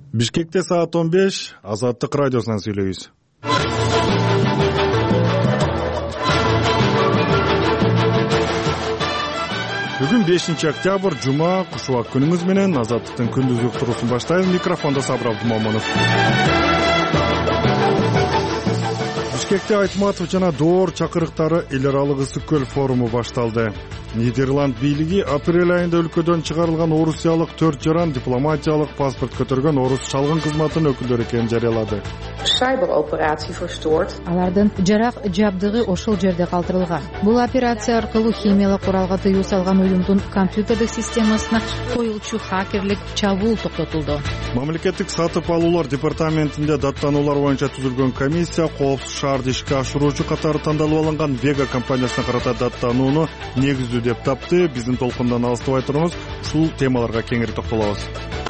Бишкекте саат 15 Азаттык радиосунан сүйлөйбүз. Бүгүн 5 октябрь жума, кушубак күнүңүз менен Азаттыктын күндүзгү туруусун баштайбыз. Микрофондо Сабыр Абдумомунов. Бишкекте Айтматов жана Доор чакырыктары эл аралык ысык көл форуму башталды. Нидерланд бийлиги апрель айында өлкөдөн чыгарылган орусиялык 4 жаран дипломатиялык паспорт көтөргөн орус чалгын кызматынын өкүлдөрү экенин жарыялады. Cyberoperации verstoord. Алардын жарак жабдыгы ошол жерде калтырылган. Бул операция аркылуу химиялык куралга тыюу салган уюмдун компьютердик системасына коюлчу хакерлик чабуул токтотулду. Мамлекеттик сатып алуулар департаментинде даттануулар боюнча түзүлгөн комиссия коопсуз шаарды ишке ашыруучу катары тандалып алынган Вега компаниясына карата даттанууну негиздүү деп тапты. Биздин толкундан алыстабай туруңуз, ушул темаларга кеңири токтолобуз.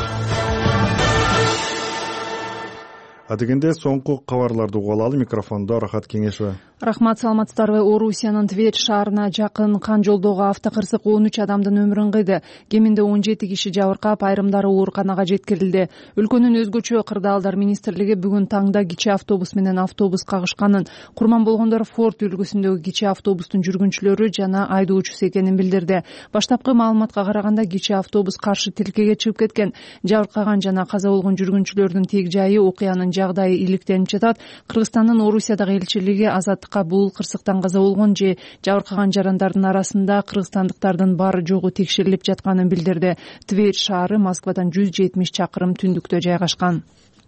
Адегенде соңку кабарларды угуп алалы. Микрофондо Рахат Кеңешова. Рахмат, саламатсыздарбы? Орусиянын Твет шаарына жакын кан жолдогу автокырсык 13 адамдын өмүрүн кыйды. Кеминде 17 киши жабыркап, айрымдары ооруканага жеткирилди. Өлкөнүн өзгөчө кырдаалдар министрлиги бүгүн таңда кичи автобус менен автобус кагышканын, курман болгондор Форд үлгүсүндөгү кичи автобустун жүргүнчүлөрү жана айдоочусу экенин билдирди. Баштапкы маалыматка караганда кичи автобус каршы тилкеге чыгып кеткен. Жабыркаган жана каза болгон жүргүнчүлөрдүн тег жайы, окуянын жагдайы иликтенип жатат. Кыргызстандын Орусиядагы элчилиги Азаттыкка бул кырсыктан каза болгон же жабыркаган жарандардын арасында кыргызстандыктардын бары жогу текшерилип жатканын билдирди. Твет шаары Москвадан 170 чакырым түндүктө жайгашкан.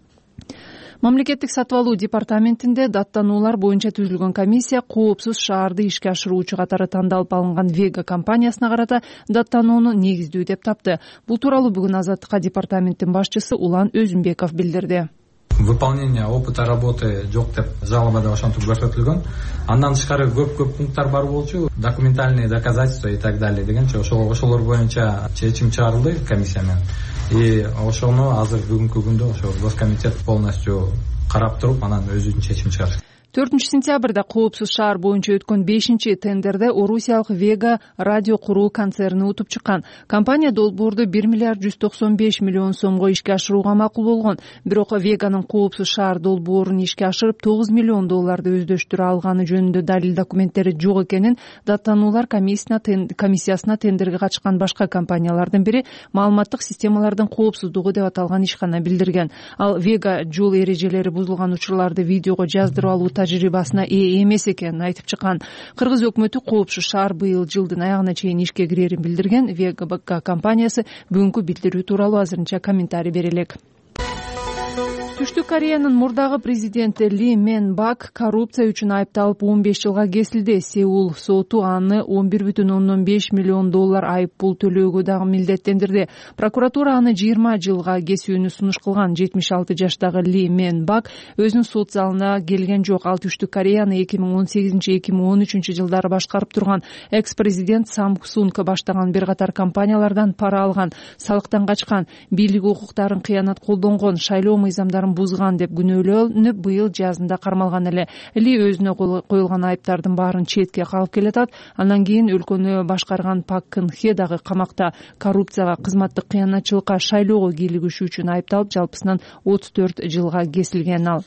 Мамлекеттик сатып алуу департаментинде даттануулар боюнча түзүлгөн комиссия коопсуз шаарды ишке ашыруучу катары тандалып алынган Вега компаниясына карата даттанууну негиздүү деп тапты. Бул тууралуу бүгүн Азаттыкка департаменттин башчысы Улан Өзүнбеков билдирди. Выполнение опыта работы жок деп жалобада ошентип көрсөтүлгөн. Андан тышкары көп пункттар бар болчу, документальные доказательства и так далее дегенче ошолор боюнча чечим чыгарылды комиссия менен. И ошону азыр бүгүнкү күндө ошо госкомитет полностью карап туруп, анан өзүнүн чечимин чыгарат. 4 сентябрда коопсуз шаар боюнча өткөн 5 тендерде Орусиялык Вега радио куруу концерни утуп чыккан. Компания долбоорду 1 миллиард 195 миллион сомго ишке ашырууга макул болгон. Бирок Веганын коопсуз шаар долбоорун ишке ашырып 9 миллион долларды өздөштүрө алганы жөнүндө далил документтери жок экенин даттануулар комиссиясына тендерге катышкан башка компаниялардын бири маалыматтык системалардын коопсуздугу деп аталган ишкана билдирген. Ал Вега жол эрежелери бузулган учурларды видеого жаздырып алуу тажрыйбасына ээ эмес экенин айтып чыккан. Кыргыз өкмөтү коопсуз шаар быйыл жылдын аягына чейин ишке кирерин билдирген. Вега компаниясы бүгүнкү билдирүү тууралуу азырынча комментарий бере элек. Түштүк Кореянын мурдагы президенти Ли Мен Бак коррупция үчүн айыпталып 15 жылга кесилди. Сеул соту аны 11,5 миллион доллар айып пул төлөөгө дагы милдеттендирди. Прокуратура аны 20 жылга кесүүнү сунуш кылган. 76 жаштагы Ли Мен Бак өзүнүн сот залына келген жок. Ал Түштүк Кореяны 2018-2013 жылдары башкарып турган экс-президент Самсунг баштаган бир катар компаниялардан пара алган, салыктан качкан, бийлик укуктарын кыянат колдонгон, шайлоо мыйзамдарын бузган деп күнөөлөнүп быйыл жазында кармалган эле. Ли өзүнө коюлган айыптардын баарын четке калып келатат. Андан кийин өлкөнү башкарган Пак Кын Хе дагы камакта. Коррупцияга, кызматтык кыянатчылыкка, шайлоого кийлигишүү үчүн айыпталып, жалпысынан 34 жылга кесилген. Ал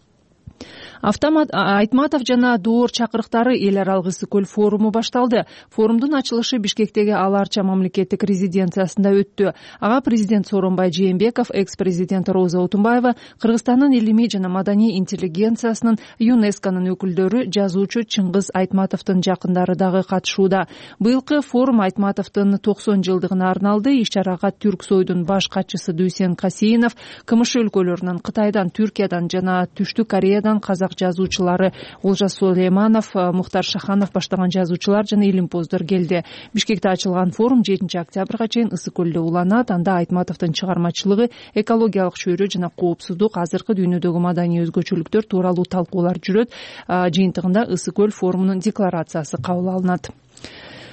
Айтматов жана Доор чакырыктары эл аралык ысык көл форуму башталды. Форумдун ачылышы Бишкектеги Ал Арча мамлекеттик резиденциясында өттү. Ага президент Сооронбай Жээнбеков, экс-президент Роза Отунбаева, Кыргызстандын илимий жана маданий интеллигенциясынын, ЮНЕСКОнун өкүлдөрү, жазуучу Чыңгыз Айтматовдун жакындары дагы катышууда. Быйылкы форум Айтматовдун 90 жылдыгына арналды. Иш-чарага Түрксойдун баш катчысы Дүйсен Касейинов, КМШ өлкөлөрүнөн, Кытайдан, Түркиядан жана Түштүк Кореядан казак жазуучулары Олжас Сулейманов, Мухтар Шаханов баштаган жазуучулар жана илимпоздор келди. Бишкекте ачылган форум 7 октябрга чейин ысык көлдө уланат. Анда Айтматовдун чыгармачылыгы, экологиялык чөйрө жана коопсуздук, азыркы дүйнөдөгү маданий өзгөчөлүктөр тууралуу талкуулар жүрөт. Жыйынтыгында ысык көл форумунун декларациясы кабыл алынат.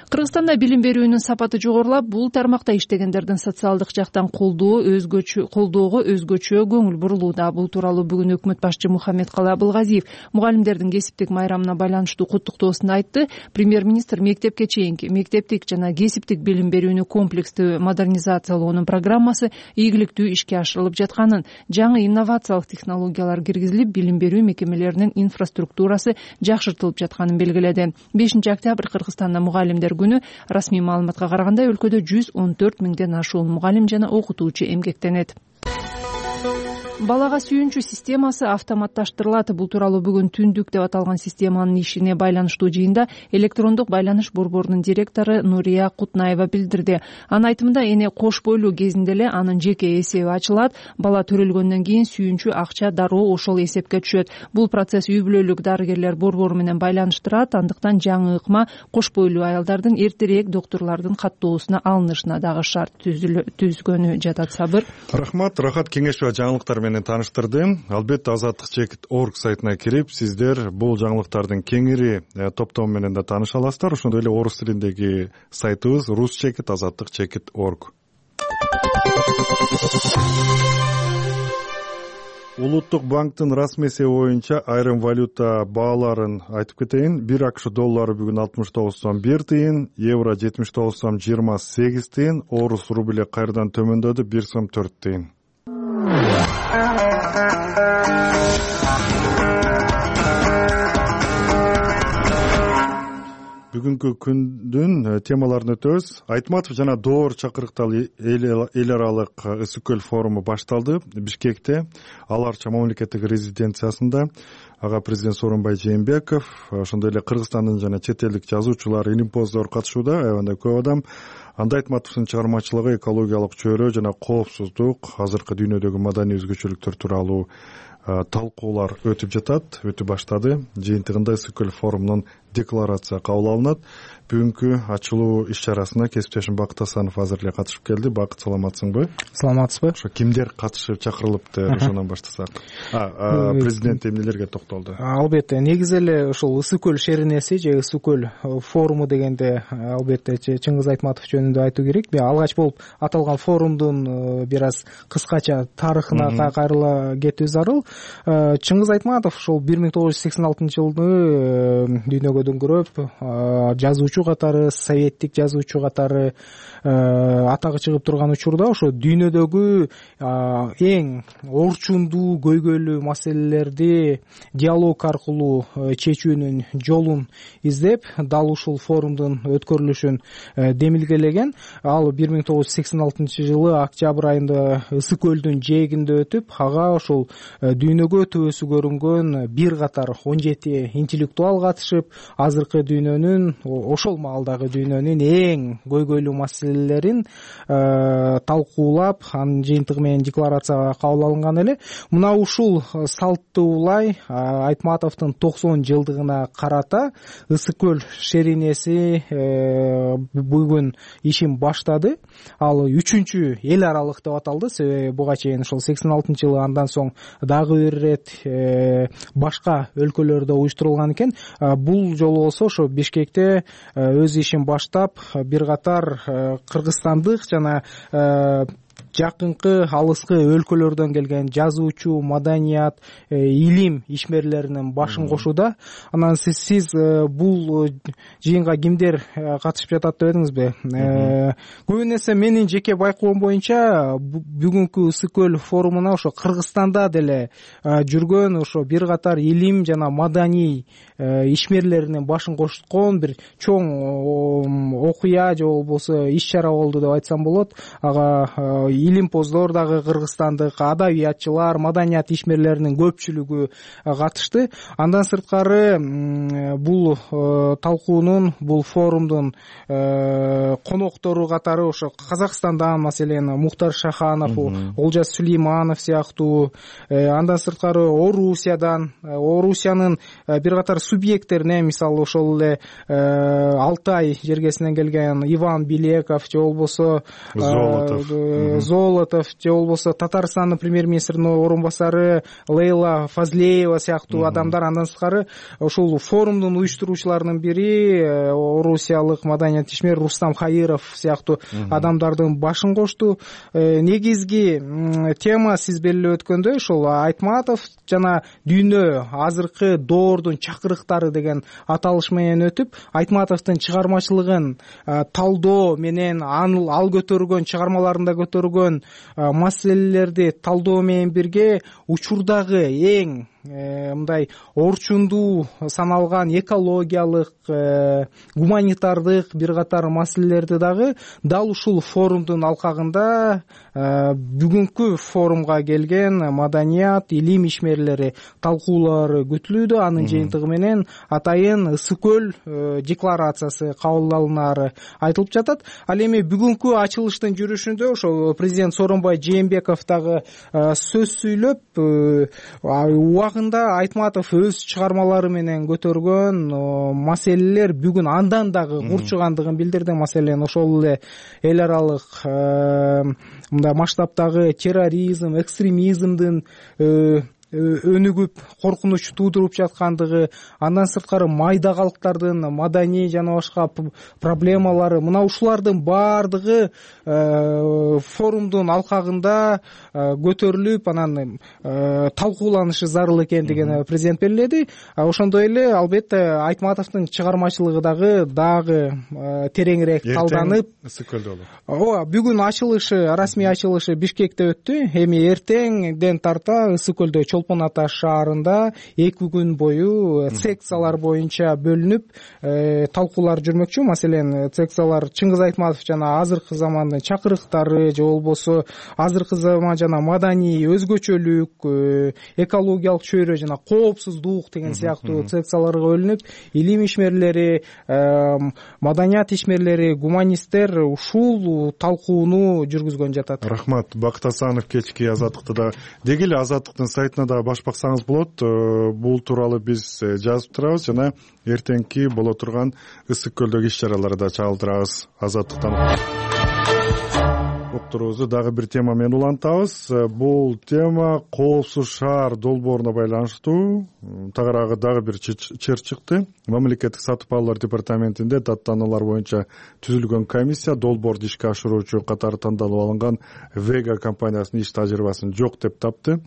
Кыргызстанда билим берүүнүн сапаты жогорулап, бул тармакта иштегендердин социалдык жактан колдоого өзгөчө көңүл бурулууда. Бул тууралуу бүгүн өкмөт башчы Мухаммедкалый Абылгазиев мугалимдердин кесиптик майрамына байланыштуу куттуктоосунда айтты. Премьер-министр мектепке чейинки, мектептик жана кесиптик билим берүүнү комплекстүү модернизациялоонун программасы ийгиликтүү ишке ашырылып жатканын, жаңы инновациялык технологиялар киргизилип, билим берүү мекемелеринин инфраструктурасы жакшыртылып жатканын белгиледи. 5-октябрь Кыргызстанда мугалимдер күнү. Расмий маалыматка караганда өлкөдө 114 миңден ашуун мугалим жана окутуучу эмгектенет. Балага сүйүнчү системасы автоматташтырылат. Бул тууралуу бүгүн Түндүк деп аталган системанын ишине байланыштуу жыйында электрондук байланыш борборунун директору Нурия Кутнаева билдирди. Анын айтымында эне кош бойлуу кезинде эле анын жеке эсеби ачылат. Бала төрөлгөндөн кийин сүйүнчү акча дароо ошол эсепке түшөт. Бул процесс үй бүлөлүк дарыгерлер борбору менен байланыштырат. Андыктан жаңы ыкма кош бойлуу аялдардын эртерээк доктурлардын каттоосуна алынышына дагы шарт түзгөнү жатат. Сабыр. Рахмат. Рахат кеңеш ва жаңылыктар менен таныштырды. Албетте azatlyk.org сайтына кирип, сиздер бул жаңылыктардын кеңири топтому менен да тааныша аласыздар. Ошондой эле орус тилиндеги сайтыбыз rus.azatlyk.org. Улуттук банктын расмий эсеби боюнча айрым валюта бааларын айтып кетейин. 1 АКШ доллары бүгүн 69 сом 1 тыйын, евро 79 сом 28 тыйын, орус рубль кайрадан төмөндөдү 1 сом 4 тыйын. Бүгүнкү күндүн темаларын өтөбүз. Айтматов жана Доор чакырыктагы эл аралык ысык көл форуму башталды Бишкекте, Аларча мамлекеттик резиденциясында. Ага президент Сооронбай Жээнбеков, ошондой эле Кыргызстандын жана чет элдик жазуучулар, илимпоздор катышууда. Аябандай көп адам. Анда Айтматовдун чыгармачылыгы экологиялык чөйрө жана коопсуздук, азыркы дүйнөдөгү маданий өзгөчөлүктөр тууралуу талкуулар өтүп баштады. Жыйынтыгында ысык көл форумунун декларация кабыл алынат. Бүгүнкү ачылуу иш-чарасына кесиптешим Бакыт Асанов азыр эле катышып келди. Бакыт, саламатсыңбы? Саламатсызбы? Ошо кимдер катышып чакырылыпты, ошондон баштасак. Президент эмнелерге токтолду? Албетте, негизи эле ушул ысык көл шеринеси же ысык көл форуму дегенде албетте Чыңгыз Айтматов жөнүндө айтуу керек. Алгач болуп аталган форумдун бир аз кыскача тарыхына кайрыла кетүү зарыл. Чыңгыз Айтматов ушул 1986-жылы дүйнөгө дөңгөрөп жазуучу катары, советтик жазуучу катары атагы чыгып турган учурда ошо дүйнөдөгү эң орчундуу, көйгөйлүү маселелерди диалог аркылуу чечүүнүн жолун издеп, дал ушул форумдун өткөрүлүшүн демилгелеген. Ал 1986-жылы октябрь айында ысык көлдүн жээгинде өтүп, ага ошол дүйнөгө төбөсү көрүнгөн бир катар 17 интеллектуал катышып, азыркы дүйнөнүн, ошол маалдагы дүйнөнүн эң көйгөйлүү маселелерин талкуулап, анын жыйынтыгы менен декларация кабыл алынган эле. Мына ушул салтты улай Айтматовдун 90 жылдыгына карата ысык көл шеринеси бүгүн ишин баштады. Ал 3-чү эл аралык деп аталды. Себеби буга чейин ошол 86-жылы андан соң дагы бир ирет башка өлкөлөрдө уюштурулган экен. Бул жолу болсо ошо Бишкекте өз ишин баштап, бир катар кыргызстандык жана жакынкы алыскы өлкөлөрдөн келген жазуучу, маданият, илим ишмерлеринин башын кошууда. Анан сиз бул жыйынга кимдер катышып жатат деп эдиңизби? Көбүн эсе менин жеке байкоом боюнча бүгүнкү ысык көл форумуна ошо Кыргызстанда деле жүргөн ошо бир катар илим жана маданий ишмерлеринин башын кошкон бир чоң окуя же болбосо иш-чара болду деп айтсам болот. Ага илимпоздор дагы кыргызстандык, адабиятчылар, маданият ишмерлеринин көпчүлүгү катышты. Андан сырткары бул талкуунун, бул форумдун коноктору катары ошо Казакстандан, маселен, Мухтар Шаханов, Олжас Сулейманов сыяктуу, андан сырткары Орусиянын бир катар субъекттерине, мисалы ошол эле Алтай жергесинен келген Иван Билеков же болбосо Золотов же болбосо Татарстандын премьер-министринин орун басары Лейла Фазлеева сыяктуу адамдар. Андан сырткары ушул форумдун уюштуруучуларынын бири орусиялык маданият ишмер Рустам Хаиров сыяктуу адамдардын башын кошту. Негизги тема сиз белгилеп өткөндөй ушул Айтматов жана дүйнө азыркы доордун чакырыктары деген аталыш менен өтүп, Айтматовдун чыгармачылыгын талдоо менен ал көтөргөн чыгармаларында көтөргөн маселелерди талдоо менен бирге учурдагы эң мындай орчундуу саналган экологиялык, гуманитардык бир катар маселелерди дагы дал ушул форумдун алкагында бүгүнкү форумга келген маданият, илим ишмерлери талкуулары күтүлүүдө. Анын жыйынтыгы менен атайын Ысык көл декларациясы кабыл алынары айтылып жатат. Ал эми бүгүнкү ачылыштын жүрүшүндө ошо президент Сооронбай Жээнбеков дагы сөз сүйлөп, убагында Айтматов өз чыгармалары менен көтөргөн маселелер бүгүн андан дагы курчугандыгын билдирди. Маселен ошол эле эл аралык мындай масштабтагы терроризм, экстремизмдин өнүгүп коркунуч туудуруп жаткандыгы, андан сырткары майда калктардын маданий жана башка проблемалары, мына ушулардын баардыгы форумдун алкагында көтөрүлүп, анан талкууланышы зарыл экендигин президент белгиледи. Ошондой эле албетте Айтматовдун чыгармачылыгы дагы тереңирээк талданып, ооба, бүгүн ачылышы, расмий ачылышы Бишкекте өттү. Эми эртеңден тарта Ысык көлдө Чолпон Ата шаарында 2 күн бою секциялар боюнча бөлүнүп талкуулар жүрмөкчү. Маселен, секциялар Чыңгыз Айтматов жана азыркы замандын чакырыктары же болбосо азыркы заман жана маданий өзгөчөлүк, экологиялык чөйрө жана коопсуздук деген сыяктуу секцияларга бөлүнүп, илим ишмерлери, маданият ишмерлери, гуманисттер ушул талкууну жүргүзгөн жатат. Рахмат. Бакыт Асанов кечки Азаттыкты да деги эле Азаттыктын сайтына да баш баксаңыз болот. Бул тууралуу биз жазып турабыз жана эртеңки боло турган Ысык көлдөгү иш-чараларды да чагылдырабыз. Азаттыктан уктуруубузду дагы бир тема менен улантабыз. Бул тема коопсуз шаар долбооруна байланыштуу. Тагыраагы дагы бир чыр чыкты. Мамлекеттик сатып алуулар департаментинде даттануулар боюнча түзүлгөн комиссия долбоорду ишке ашыруучу катары тандалып алынган Вега компаниясынын иш тажрыйбасын жок деп тапты.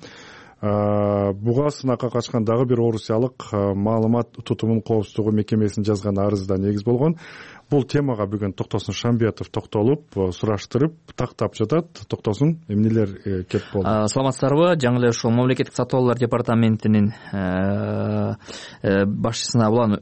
Буга сынакка качкан дагы бир орусиялык маалымат тутумун коопсуздугу мекемесинин жазган арызы да негиз болгон. Бул темага бүгүн Токтосун Шамбетов токтолуп, сураштырып, тактап жатат. Токтосун, эмнелер кеп болду? Саламатсыздарбы? Жаңы эле ошол мамлекеттик сатып алуулар департаментинин башчысына улан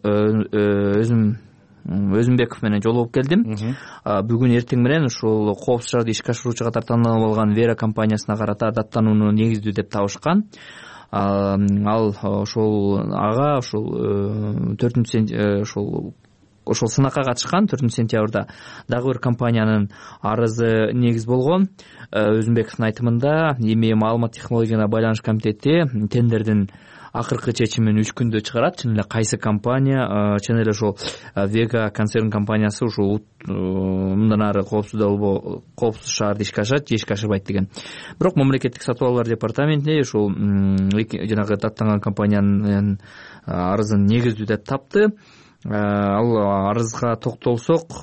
Өзүмбеков менен жолугуп келдим. Бүгүн эртең менен ушул коопсуз шаарды ишке ашыруучу катары тандалып алган Вера компаниясына карата даттанууну негиздүү деп табышкан. Ал ошол ага ошол 4 ошол сынакка катышкан 4-сентябрда дагы бир компаниянын арызы негиз болгон. Өзүмбековдун айтымында эми маалымат технологиясына байланыш комитети тендердин акыркы чечимин 3 күндө чыгарат. Чын эле кайсы компания, чын эле ошол Вега концерн компаниясы ушул мындан ары коопсуз шаарды ишке ашат же ишке ашырбайт деген. Бирок мамлекеттик сатып алуулар департаменти ушул жанагы даттанган компаниянын арызын негиздүү деп тапты. Ал арызга токтолсок,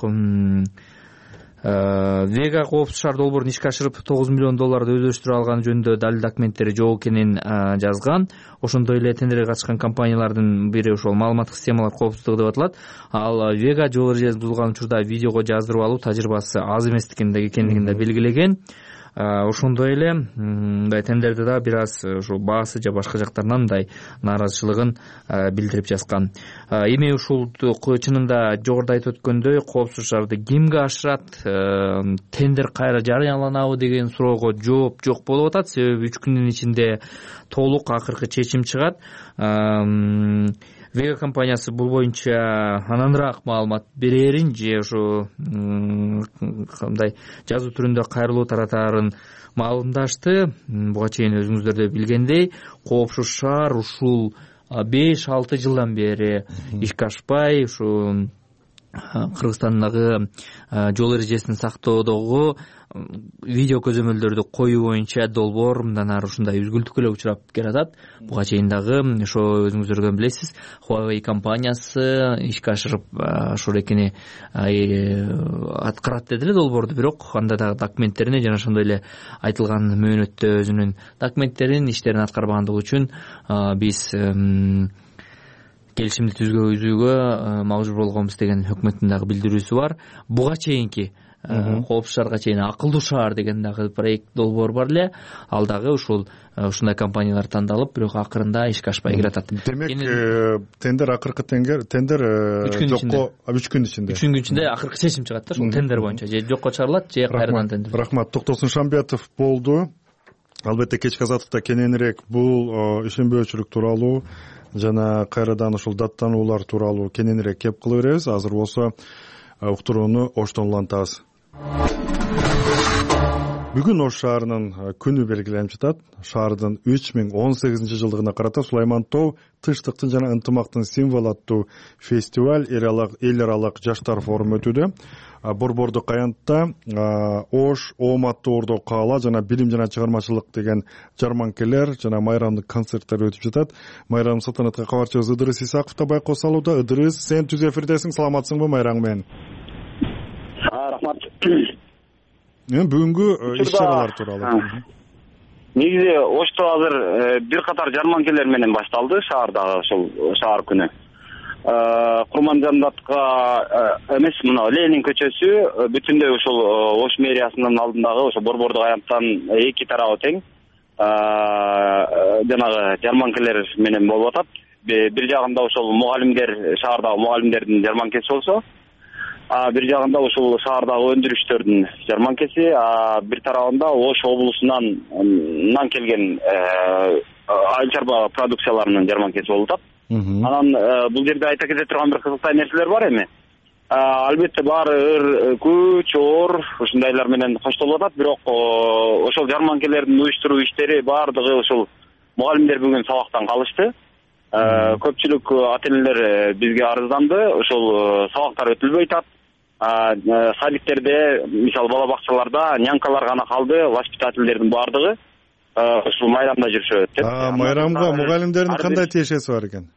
Вега коопсуз шаар долбоорун ишке ашырып $9 миллион өздөштүрө алганы жөнүндө далил документтери жок экенин жазган. Ошондой эле тендерге катышкан компаниялардын бири ошол маалыматтык системалар коопсуздугу деп аталат. Ал Вега жол эрежесин бузулган учурда видеого жаздырып алуу тажрыйбасы аз экендигин да белгилеген. Ошондой эле мындай тендерде да бир аз ушул баасы же башка жактарынан мындай нааразычылыгын билдирип жазган. Эми ушул чынында жогоруда айтып өткөндөй коопсуз шаарды кимге ашырат, тендер кайра жарыяланабы деген суроого жооп жок болуп атат. Себеби 3 күндүн ичинде толук акыркы чечим чыгат. Вега компаниясы бул боюнча анандыраак маалымат берерин же ошо кандай жазуу түрүндө кайрылуу таратаарын маалымдашты. Буга чейин өзүңүздөр да билгендей, коопсуз шаар ушул 5-6 жылдан бери ишке ашпай, ушу Кыргызстандагы жол эрежесин сактоодогу видео көзөмөлдөрдү коюу боюнча долбоор мындан ары ушундай үзгүлтүккө эле учурап келатат. Буга чейин дагы ошо өзүңүздөргө билесиз, Huawei компаниясы ишке ашырып ошол экени аткарат деди эле долбоорду, бирок анда дагы документтерине жана ошондой эле айтылган мөөнөттө өзүнүн документтерин, иштерин аткарбагандыгы үчүн биз келишимди түзүүгө мажбур болгонбуз деген өкмөттүн дагы билдирүүсү бар. Буга чейинки коопсуз шаарга чейин акылдуу шаар деген дагы проект долбоор бар эле. Ал дагы ушундай компаниялар тандалып, бирок акырында ишке ашпай келатат. Демек, тендер акыркы тендер жокко 3 күн ичинде. 3 күн ичинде акыркы чечим чыгат да, ушул тендер боюнча же жокко чыгарылат, же кайрадан тендер. Рахмат. Токтосун Шамбетов болду. Албетте кечки азаттыкта кененирээк бул ишенбөөчүлүк тууралуу жана кайрадан ушул даттануулар тууралуу кененирээк кеп кыла беребиз. Азыр болсо уктурууну Оштон улантабыз. Бүгүн Ош шаарынын күнү белгиленип жатат. Шаардын 3018-жылдыгына карата Сулайман Тоо тынчтыктын жана ынтымактын символу аттуу фестиваль эл аралык жаштар форуму өтүүдө. Борбордук аянтта Ош, Оомат тоордо каала жана билим жана чыгармачылык деген жарманкелер жана майрамдык концерттер өтүп жатат. Майрам салтанатка кабарчыбыз Ыдырыс Исаков да байкосалууда. Ыдырыс, сен түз эфирдесиң, саламатсыңбы майраң менен? Рахмат. Бүгүнкү иш-чаралар тууралуу. Негизи Ошто азыр бир катар жарманкелер менен башталды шаардагы ошол шаар күнү. Курманжандатка эмес, мына Ленин көчөсү бүтүндөй ошол Ош мэриясынын алдындагы ошо борбордук аянттан эки тарабы тең жанагы жарманкелер менен болуп атат. Бир жагында ошол мугалимдер, шаардагы мугалимдердин жарманкеси болсо, бир жагында ушул шаардагы өндүрүштөрдүн жарманкеси, бир тарабында Ош облусунан келген айыл чарба продукцияларынын жарманкеси болуп атат. Анан бул жерде айта кете турган бир кызыктай нерселер бар эми. Албетте баары ыр, күч, оор ушундайлар менен коштолуп атат, бирок ошол жарманкелердин уюштуруу иштери баардыгы ошол мугалимдер бүгүн сабактан калышты. Көпчүлүк ата-энелер бизге арызданды, ошол сабактар өтүлбөй атат. Садиктерде, мисалы бала бакчаларда нянкалар гана калды, воспитательдердин баардыгы ушул майрамда жүрүшөт деп. Майрамга мугалимдердин кандай тиешеси бар экен?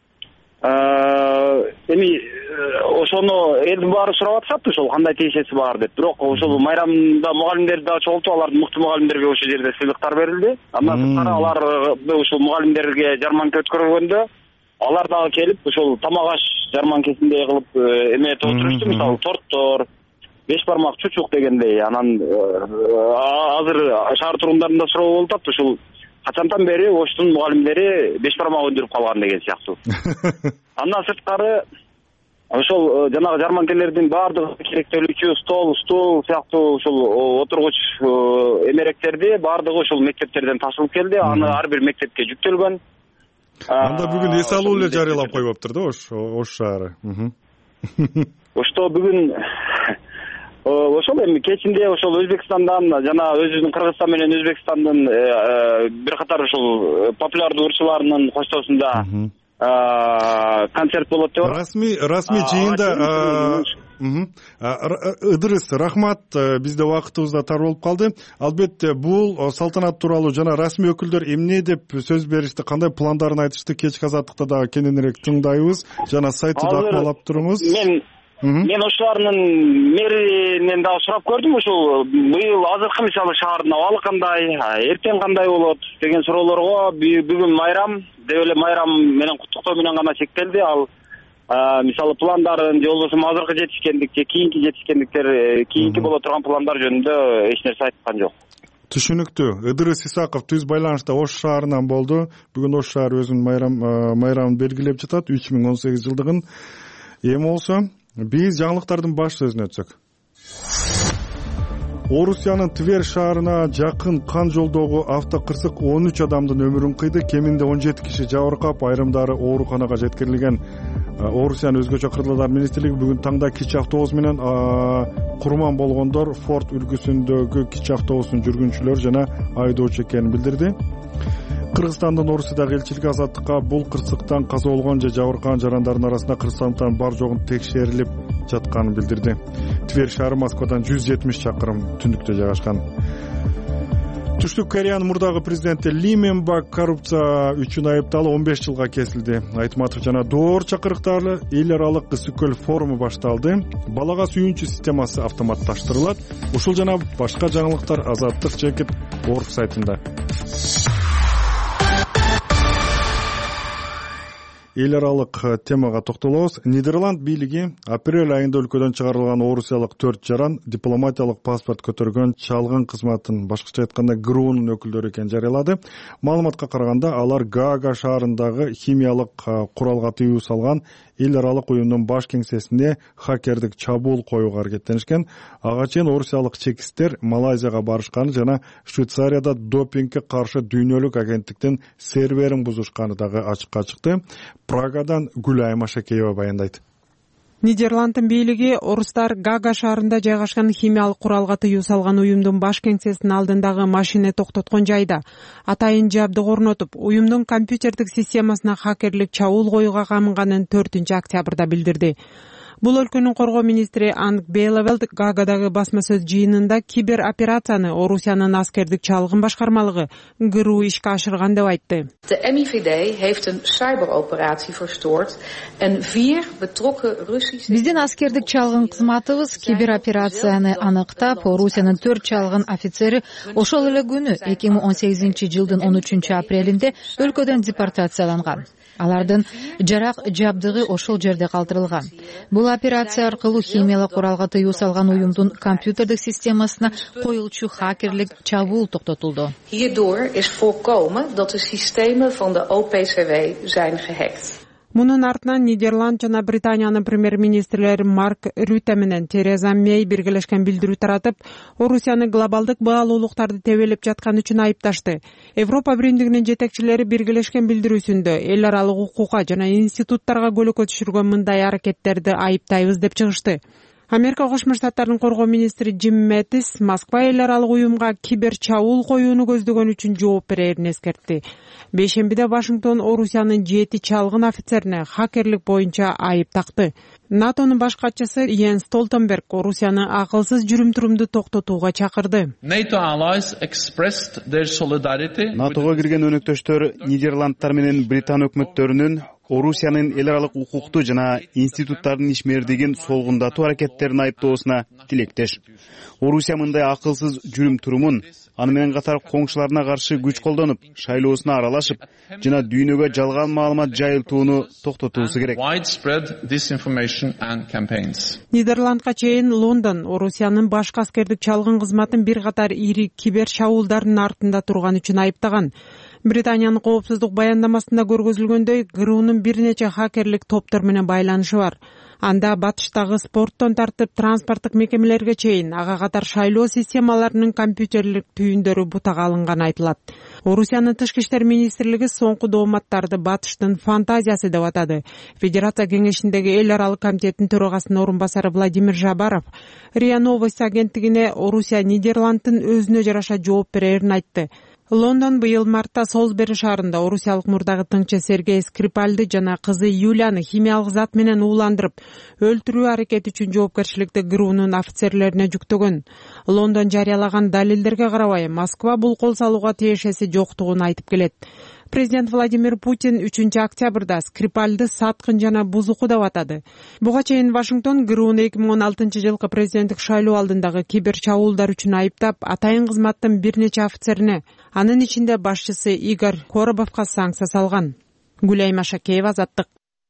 Эми ошону элдин баары сурап атышат, ошол кандай тиешеси бар деп. Бирок ошол майрамда мугалимдерди да чогултуп, алардын мыкты мугалимдерге ошол жерде сыйлыктар берилди. Андан сырткары алар ушул мугалимдерге жарманка өткөргөндө алар дагы келип ошол тамак аш жарманкесиндей кылып эметип отурушту, мисалы торттор, беш бармак чучук дегендей. Анан азыр шаар тургундарында суроо болуп атат, ушул качантан бери Оштун мугалимдери беш бармак өндүрүп калган деген сыяктуу. Андан сырткары ошол жанагы жарманкелердин баардыгы керектөлүүчү стол сыяктуу ушул отургуч эмеректерди баардыгы ошол мектептерден ташылып келди. Аны ар бир мектепке жүктөлгөн. Анда бүгүн эс алуу эле жарыялап койбоптур да Ош шаары. Ошто бүгүн ошол эми кечинде ошол Өзбекстандан жана өзүбүздүн Кыргызстан менен Өзбекстандын бир катар ошол популярдуу ырчыларынын коштоосунда концерт болот деп. Расмий жыйында Ыдырыс, рахмат, бизде убактыбыз да тар болуп калды. Албетте бул салтанат тууралуу жана расмий өкүлдөр эмне деп сөз беришти, кандай пландарын айтышты, кечки азаттыкта дагы кененирээк тыңдайбыз жана сайтты да акмалап туруңуз. Мен ошолардын мэринен дагы сурап көрдүм, ошол быйыл азыркы мисалы шаардын абалы кандай, эртең кандай болот деген суроолорго бүгүн майрам деп эле майрам менен куттуктоо менен гана чектелди. Ал мисалы пландарын же болбосо азыркы жетишкендик же кийинки жетишкендиктер, кийинки боло турган пландар жөнүндө эч нерсе айткан жок. Түшүнүктүү. Ыдырыс Исаков түз байланышта Ош шаарынан болду. Бүгүн Ош шаары өзүнүн майрамын белгилеп жатат, 3018 жылдыгын. Эми болсо биз жаңылыктардын баш сөзүнө өтсөк. Орусиянын Тверь шаарына жакын кан жолдогу автокырсык 13 адамдын өмүрүн кыйды. Кеминде 17 киши жабыркап, айрымдары ооруканага жеткирилген. Орусиянын өзгөчө кырдаалдар министрлиги бүгүн таңда кичи автобус менен курман болгондор Форд үлгүсүндөгү кичи автобустун жүргүнчүлөрү жана айдоочу экенин билдирди. Кыргызстандын Орусиядагы элчилиги азаттыкка бул кырсыктан каза болгон же жабыркаган жарандардын арасында кыргызстандын бар жогун текшерилип жатканын билдирди. Тверь шаары Москвадан 170 чакырым түндүктө жайгашкан. Түштүк Кореянын мурдагы президенти Ли Мен-бак коррупция үчүн айыпталып 15 жылга кесилди. Айтматов жана Доор чакырыктары эл аралык ысык-көл форуму башталды. Балага сүйүүнчү системасы автоматташтырылат. Ушул жана башка жаңылыктар Азаттык Жекит Орг сайтында. Эл аралык темага токтолобуз. Нидерланд бийлиги апрель айында өлкөдөн чыгарылган орусиялык 4 жаран дипломатиялык паспорт көтөргөн чалгын кызматын, башкача айтканда ГРУнун өкүлдөрү экенин жарыялады. Маалыматка караганда алар Гаага шаарындагы химиялык куралга тыюу салган эл аралык уюмдун баш кеңсесине хакердик чабуул коюуга аракеттенишкен. Ага чейин орусиялык чекисттер Малайзияга барышканы жана Швейцарияда допингге каршы дүйнөлүк агенттиктин серверин бузушканы дагы ачыкка чыкты. Прагадан Гүлайым Ашакеева баяндайт. Нидерланддын бийлиги орустар Гага шаарында жайгашкан химиялык куралга тыюу салган уюмдун баш кеңсесинин алдындагы машина токтоткон жайда атайын жабдык орнотуп, уюмдун компьютердик системасына хакерлик чабуул коюуга камынганын 4-октябрда билдирди. Бул өлкөнүн коргоо министри Анг Беловелд Гаагадагы басма сөз жыйынында кибер операцияны Орусиянын аскердик чалгын башкармалыгы ГРУ ишке ашырган деп айтты. De MIVD heeft een cyberoperatie verstoord en 4 betrokken Russische... Биздин аскердик чалгын кызматыбыз кибер операцияны аныктап, Орусиянын 4 чалгын офицери ошол эле күнү 2018-жылдын 13-апрелинде өлкөдөн депортацияланган. Алардын жарак жабдыгы ошол жерде калтырылган. Бул операция аркылуу химиялык куралга тыюу салган уюмдун компьютердик системасына коюлчу хакерлик чабуул токтотулду. Hierdoor is voorkomen dat de systemen van de OPCW zijn gehackt. Мунун артынан Нидерланд жана Британиянын премьер-министрлери Марк Рюте менен Тереза Мей биргелешкен билдирүү таратып, Орусияны глобалдык баалуулуктарды тебелеп жаткан үчүн айыпташты. Европа биримдигинин жетекчилери биргелешкен билдирүүсүндө эл аралык укукка жана институттарга көлөкө түшүргөн мындай аракеттерди айыптайбыз деп чыгышты. Америка Кошмо Штаттарынын коргоо министри Джим Мэттис Москва эл аралык уюмга кибер чабуул коюуну көздөгөн үчүн жооп берерин эскертти. Бейшембиде Вашингтон Орусиянын 7 чалгын офицерине хакерлик боюнча айып такты. НАТОнун баш катчысы Йенс Столтенберг Орусияны акылсыз жүрүм-турумду токтотууга чакырды. НАТОго кирген өнөктөштөр Нидерландтар менен Британ өкмөттөрүнүн Орусиянын эл аралык укукту жана институттардын ишмердигин солгундатуу аракеттерин айыптоосуна тилектеш. Орусия мындай акылсыз жүрүм-турумун аны менен катар коңшуларына каршы күч колдонуп, шайлоосуна аралашып жана дүйнөгө жалган маалымат жайылтууну токтотуусу керек. Нидерландга чейин Лондон Орусиянын башкы аскердик чалгын кызматын бир катар ири кибер чабуулдардын артында турган үчүн айыптаган. Британиянын коопсуздук баяндамасында көргөзүлгөндөй, ГРУнун бир нече хакерлик топтор менен байланышы бар. Анда батыштагы спорттон тартып транспорттук мекемелерге чейин ага катар шайлоо системаларынын компьютерлик түйүндөрү бутага алынганы айтылат. Орусиянын тышкы иштер министрлиги соңку дооматтарды батыштын фантазиясы деп атады. Федерация кеңешиндеги эл аралык комитеттин төрагасынын орун басары Владимир Жабаров РИА Новости агенттигине Орусия Нидерланддын өзүнө жараша жооп берерин айтты. Лондон быйыл мартта Солсбери шаарында орусиялык мурдагы тыңчы Сергей Скрипальды жана кызы Юлияны химиялык зат менен ууландырып, өлтүрүү аракети үчүн жоопкерчиликти ГРУнун офицерлерине жүктөгөн. Лондон жарыялаган далилдерге карабай, Москва бул кол салууга тиешеси жоктугун айтып келет. Президент Владимир Путин 3-октябрда Скрипальды саткын жана бузуку деп атады. Буга чейин Вашингтон ГРУну 2016-жылкы президенттик шайлоо алдындагы кибер чабуулдар үчүн айыптап, атайын кызматтын бир нече офицерине, анын ичинде башчысы Игорь Коробовго санкция салган. Гүлайым Ашакеева, Азаттык.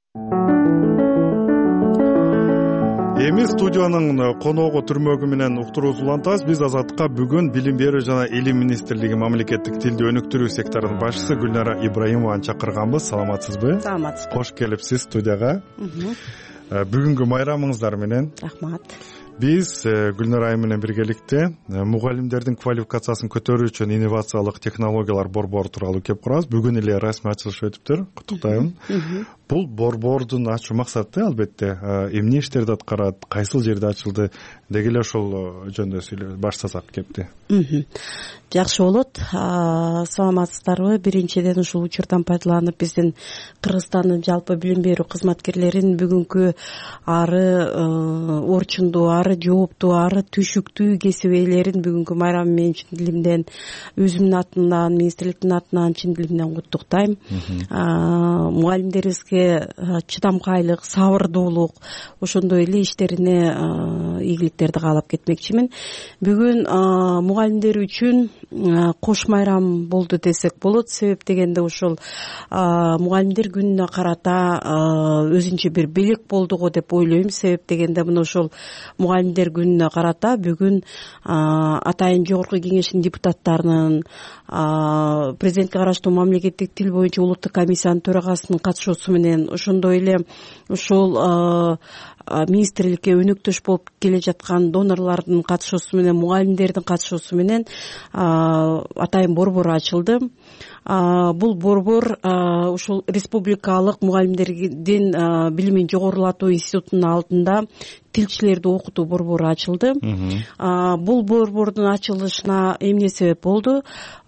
Эми студиянын коногу түрмөгү менен уктуруусу улантабыз. Биз Азаттыкка бүгүн Билим берүү жана Илим министрлиги мамлекеттик тилди өнүктүрүү секторунун башчысы Гүлнара Ибраимованы чакырганбыз. Саламатсызбы? Саламатсыз. Кош келипсиз студияга. Бүгүнкү майрамыңыздар менен. Рахмат. Биз Гүлнара айым менен биргеликте мугалимдердин квалификациясын көтөрүү үчүн инновациялык технологиялар борбору тууралуу кеп курабыз. Бүгүн эле расмий ачылыш өтүптүр. Куттуктайм. бул борбордун ачуу максаты албетте эмне иштерди аткарат, кайсыл жерде ачылды, деги эле ошол жөнүндө баштасак кепти. Жакшы болот. Саламатсыздарбы? Биринчиден ушул учурдан пайдаланып биздин Кыргызстандын жалпы билим берүү кызматкерлерин бүгүнкү ары орчундуу, ары жооптуу, ары түшүктүү кесип ээлерин бүгүнкү майрамы менен чын дилимден, өзүмдүн атымдан, министрликтин атынан чын дилимден куттуктайм. Мугалимдерибизге чыдамкайлык, сабырдуулук, ошондой эле иштерине ийгиликтерди каалап кетмекчимин. Бүгүн мугалимдер үчүн кош майрам болду десек болот. Себеп дегенде ушул мугалимдер күнүнө карата өзүнчө бир белек болду го деп ойлойм. Себеп дегенде мына ошол мугалимдер күнүнө карата бүгүн атайын жогорку кеңештин депутаттарынын, президентке караштуу мамлекеттик тил боюнча улуттук комиссиянын төрагасынын катышуусу менен, ошондой эле ушул министрликке өнөктөш болуп келе жаткан донорлордун катышуусу менен, мугалимдердин катышуусу менен атайын борбор ачылды. Бул борбор ушул республикалык мугалимдердин билимин жогорулатуу институтунун алдында тилчилерди окутуу борбору ачылды. Бул борбордун ачылышына эмне себеп болду?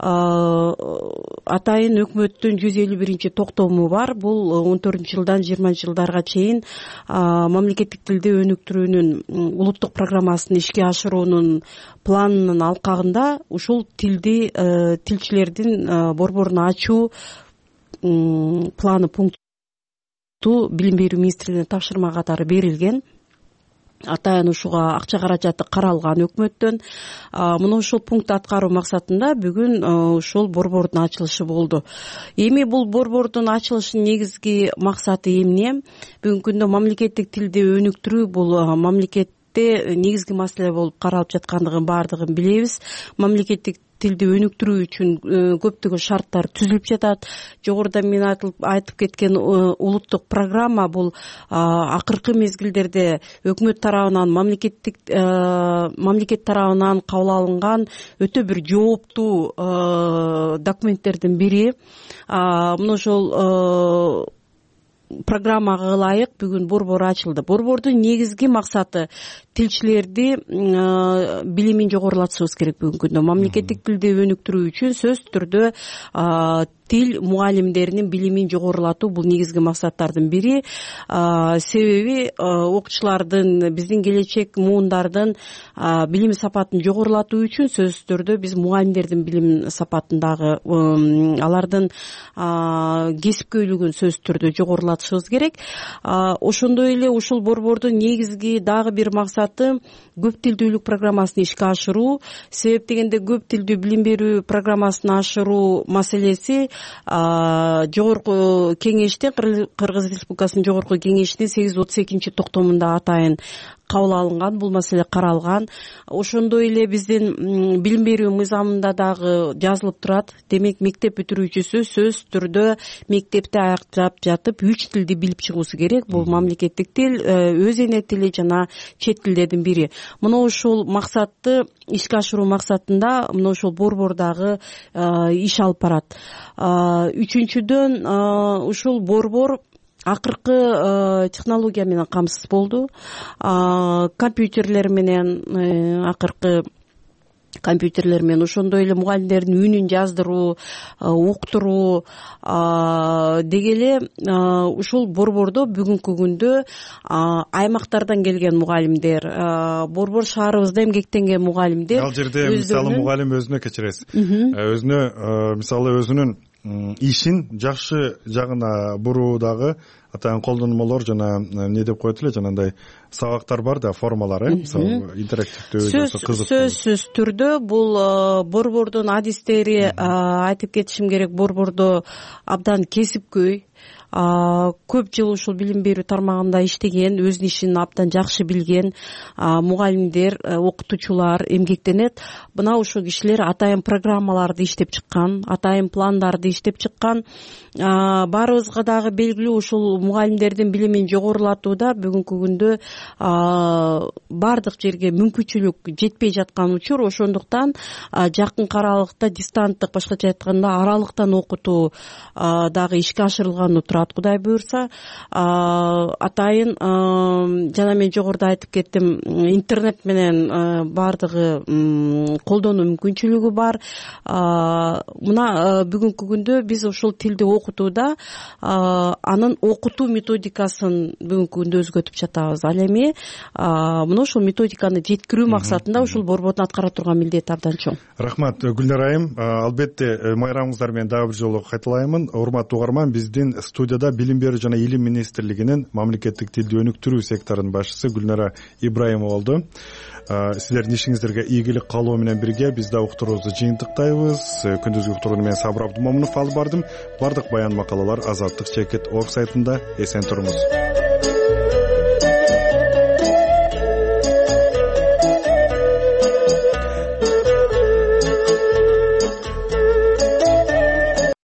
Атайын өкмөттүн 151 токтому бар. Бул 14-жылдан 20-жылдарга чейин мамлекеттик тилди өнүктүрүүнүн улуттук программасын ишке ашыруунун планынын алкагында ушул тилди тилчилердин борборун ачуу планы пункту билим берүү министрлигине тапшырма катары берилген. Атайын ушуга акча каражаты каралган өкмөттөн. Мына ушул пункту аткаруу максатында бүгүн ушул борбордун ачылышы болду. Эми бул борбордун ачылышынын негизги максаты эмне? Бүгүнкү күндө мамлекеттик тилди өнүктүрүү бул мамлекетте негизги маселе болуп каралып жаткандыгын баардыгын билебиз. Мамлекеттик тилди өнүктүрүү үчүн көптөгөн шарттар түзүлүп жатат. Жогоруда мен айтып кеткен улуттук программа бул акыркы мезгилдерде өкмөт тарабынан, мамлекет тарабынан кабыл алынган өтө бир жооптуу документтердин бири. Мына ошол программага ылайык бүгүн борбор ачылды. Борбордун негизги максаты тилчилерди билимин жогорулатышыбыз керек. Бүгүнкү күндө мамлекеттик тилди өнүктүрүү үчүн сөзсүз түрдө тил мугалимдеринин билимин жогорулатуу бул негизги максаттардын бири. Себеби окуучулардын, биздин келечек муундардын билим сапатын жогорулатуу үчүн сөзсүз түрдө биз мугалимдердин билим сапатындагы алардын кесипкөйлүгүн сөзсүз түрдө жогорулатышыбыз керек. Ошондой эле ушул борбордун негизги дагы бир максаты көп тилдүүлүк программасын ишке ашыруу. Себеп дегенде көп тилдүү билим берүү программасын ашыруу маселеси жогорку кеңеште, Кыргыз Республикасынын жогорку кеңешинин 832 токтомунда атайын кабыл алынган, бул маселе каралган. Ошондой эле биздин билим берүү мыйзамында дагы жазылып турат. Демек, мектеп бүтүрүүчүсү сөзсүз түрдө мектепти аяктап жатып 3 тилди билип чыгуусу керек. Бул мамлекеттик тил, өз эне тили жана чет тилдердин бири. Мына ушул максатты ишке ашыруу максатында мына ушул борбор дагы иш алып барат. Үчүнчүдөн ушул борбор акыркы технология менен камсыз болду. Компьютерлер менен компьютерлер менен ошондой эле мугалимдердин үнүн жаздыруу, уктуруу деги эле ушул борбордо бүгүнкү күндө аймактардан келген мугалимдер, борбор шаарыбызда эмгектенген мугалимдер. Ал жерде мисалы мугалим өзүнө кечиресиз. Өзүнө мисалы өзүнүн ишин жакшы жагына буруудагы атайын колдонмолор жана эмне деп коет эле, жанагындай сабактар бар да, формалар, мисалы интерактивдүү, сөзсүз түрдө бул борбордун адистери, айтып кетишим керек, борбордо абдан кесипкөй, көп жыл ушул билим берүү тармагында иштеген, өзүнүн ишин абдан жакшы билген мугалимдер, окутуучулар эмгектенет. Мына ушул кишилер атайын программаларды иштеп чыккан, атайын пландарды иштеп чыккан. Баарыбызга дагы белгилүү, ушул мугалимдердин билимин жогорулатууда бүгүнкү күндө баардык жерге мүмкүнчүлүк жетпей жаткан учур. Ошондуктан жакынкы аралыкта дистанттык, башкача айтканда аралыктан окутуу дагы ишке ашырылганы турат, Кудай буюрса. Атайын жана мен жогоруда айтып кеттим, интернет менен баардыгы колдонуу мүмкүнчүлүгү бар. Мына бүгүнкү күндө биз ушул тилди окутууда анын окутуу методикасын бүгүнкү күндө өзгөртүп жатабыз. Ал эми мына ушул методиканы жеткирүү максатында ушул борбордун аткара турган милдети абдан чоң. Рахмат Гүлнара айым. Албетте майрамыңыздар менен дагы бир жолу кайталаймын. Урматтуу угарман, биздин студияда Билим берүү жана Илим министрлигинин мамлекеттик тилди өнүктүрүү секторунун башчысы Гүлнара Ибраимова болду. Сиздердин ишиңиздерге ийгилик каалоо менен бирге биз да уктуруубузду жыйынтыктайбыз. Күндүзгү уктурууну мен Сабыр Абдумомунов алып бардым. Бардык баян макалалар Азаттык чекит орг сайтында. Эсен туруңуз.